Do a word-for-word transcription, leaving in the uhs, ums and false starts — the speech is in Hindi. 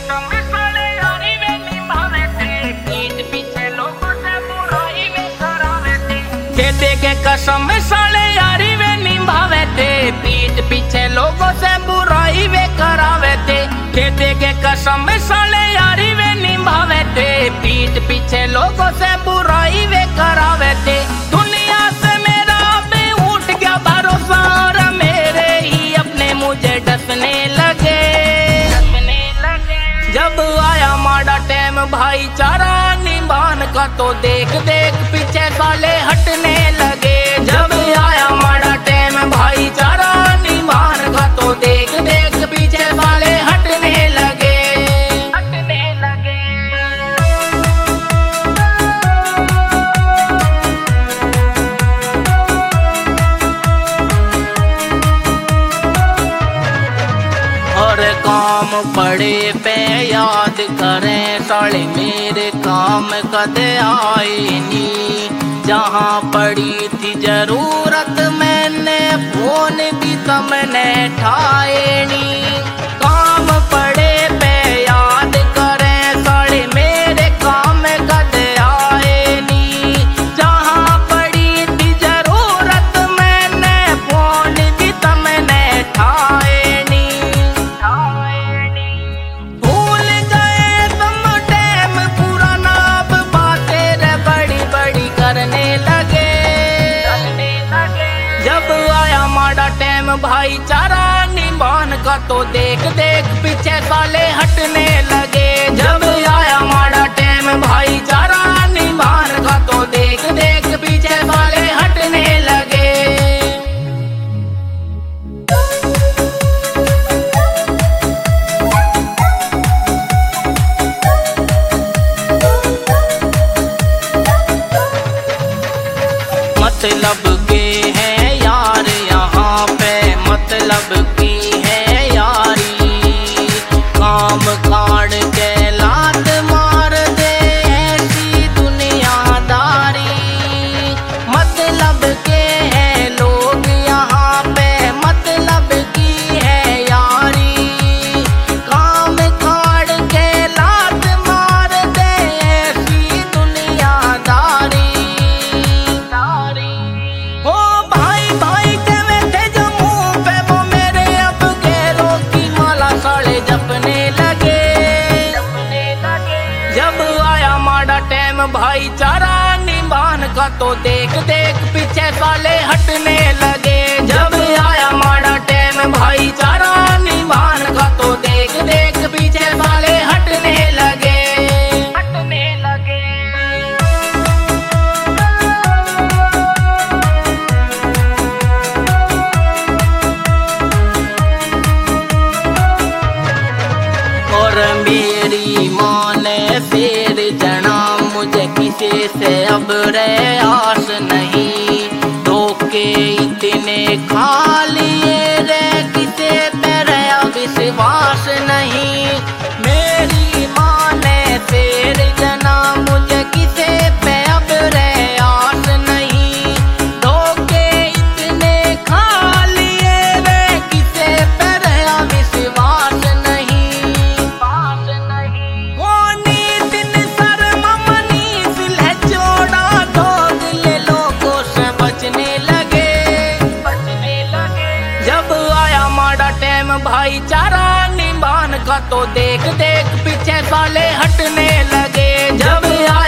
दे के कसम साले यारी वे निभावे थे, पीठ पीछे लोगों से बुराई वे करावे थे। दे के कसम साले यारी वे निभावे थे, पीठ पीछे लोगों से बुराई वे करावे थे। दुनिया से मेरा भी उठ गया भरोसा, और मेरे ही अपने मुझे डसने लगे डसने लगे। जब आया माड़ा टाइम भाईचारा निभान का, तो देख देख पीछे साले हटने लगे। जब आया माड़ा टाइम भाईचारा निभान का, तो देख देख पीछे साले हटने लगे हटने लगे। और काम पड़े पे याद करें साले मेरे काम कदे आए नी। जहाँ पड़ी थी जरूरत मैंने फोन भी तुमने ठाए नी। काम पड़े पे याद करें साले मेरे काम कदे आए नी। जहाँ पड़ी थी जरूरत मैंने फोन भी तुमने ठाए नी ठाए नी। भूल गए तुम टाइम पुराना, अब बातें रे बड़ी बड़ी करने लगे करने लगे। जब आया माड़ा टाइम भाईचारा निभान का, तो देख देख पीछे साले हटने लगे। जब आया माड़ा टाइम भाईचारा निभान का, तो देख देख पीछे साले हटने लगे। मतलब के हैं यार यहाँ पे, मतलब की है यारी। काम काट के लात मार दे ऐसी दुनियादारी। मतलब के हैं लोग यहाँ पे, मतलब की है यारी। काम काट के लात मार दे ऐसी दुनियादारी। ओ भाई भाई कहवे थे जो मुंह पे, वो मेरे अब गैरों की माला साले जपने लगे जपने लगे। जब आया माड़ा टाइम भाईचारा निभान का, तो देख देख पीछे साले हटने लगे। जब आया माड़ा टाइम भाईचारा निभान का, तो देख देख पीछे साले हटने लगे हटने लगे। और मेरी माँ ने फिर जना मुझे किसी से अब रे आस नहीं। धोखे इतने खा लिए रे, किसी पे रे विश्वास नहीं। मेरी माँ ने फिर जना मुझे किसी पे अब रे आस नहीं। धोखे इतने खा लिए रे, किसी पे रे विश्वास भाईचारा निभान का, तो देख देख पीछे साले हटने लगे। जब